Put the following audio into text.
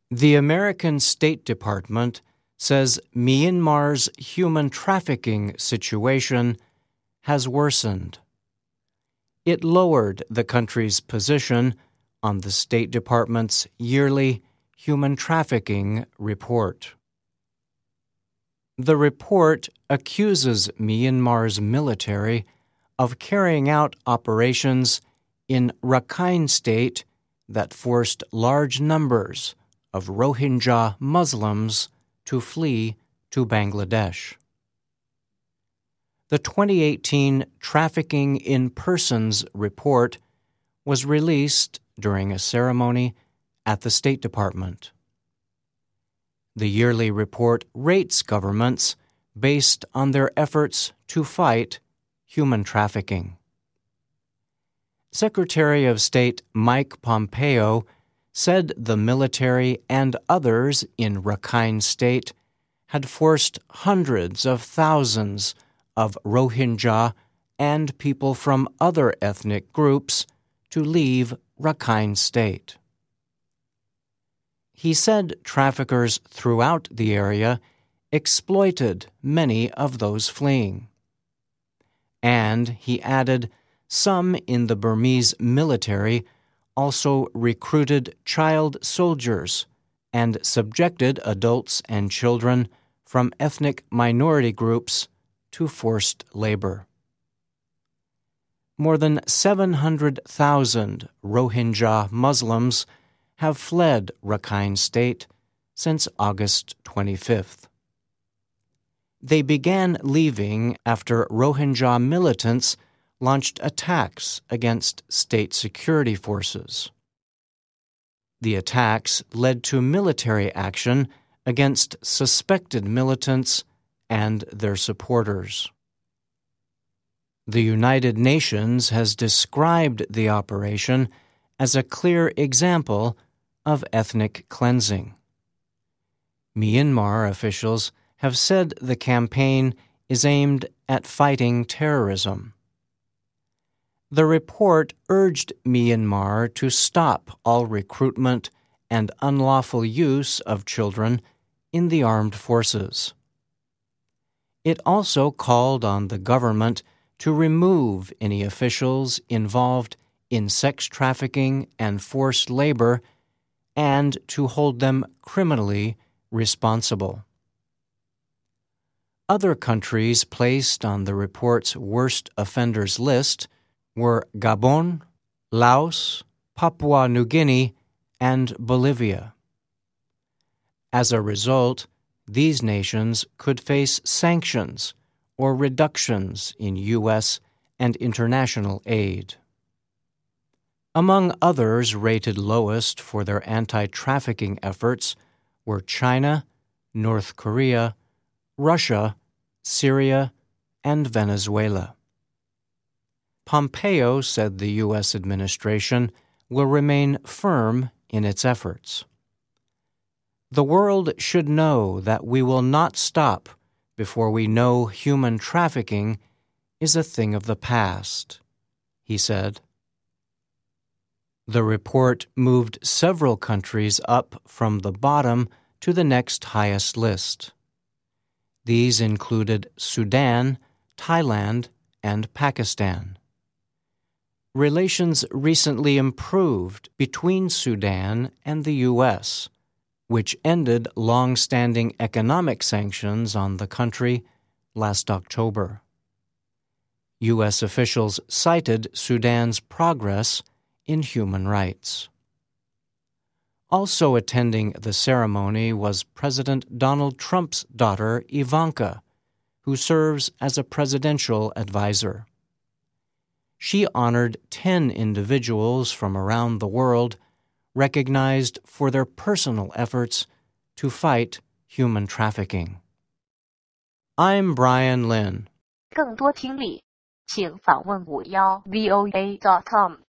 The American State Department says Myanmar's human trafficking situation has worsened. It lowered the country's position on the State Department's yearly human trafficking report. The report accuses Myanmar's military of carrying out operations in Rakhine State that forced large numbers of Rohingya Muslims to flee to Bangladesh. The 2018 Trafficking in Persons report was released during a ceremony at the State Department. The yearly report rates governments based on their efforts to fight human trafficking. Secretary of State Mike Pompeo said the military and others in Rakhine State had forced hundreds of thousands of Rohingya and people from other ethnic groups to leave Rakhine State. He said traffickers throughout the area exploited many of those fleeing. And he added some in the Burmese military also recruited child soldiers and subjected adults and children from ethnic minority groups to forced labor. More than 700,000 Rohingya Muslims have fled Rakhine State since August 25th. They began leaving after Rohingya militants launched attacks against state security forces. The attacks led to military action against suspected militants and their supporters. The United Nations has described the operation as a clear example of ethnic cleansing. Myanmar officials have said the campaign is aimed at fighting terrorism. The report urged Myanmar to stop all recruitment and unlawful use of children in the armed forces. It also called on the government to remove any officials involved in sex trafficking and forced labor and to hold them criminally responsible. Other countries placed on the report's worst offenders list were Gabon, Laos, Papua New Guinea, and Bolivia. As a result, these nations could face sanctions or reductions in U.S. and international aid. Among others rated lowest for their anti-trafficking efforts were China, North Korea, Russia, Syria, and Venezuela. Pompeo said the U.S. administration will remain firm in its efforts. The world should know that we will not stop before we know human trafficking is a thing of the past, he said. The report moved several countries up from the bottom to the next highest list. These included Sudan, Thailand, and Pakistan. Relations recently improved between Sudan and the U.S., which ended long-standing economic sanctions on the country last October. U.S. officials cited Sudan's progress in human rights. Also attending the ceremony was President Donald Trump's daughter, Ivanka, who serves as a presidential advisor. She honored 10 individuals from around the world recognized for their personal efforts to fight human trafficking. I'm Brian Lynn. 更多听力，请访问51voa.com。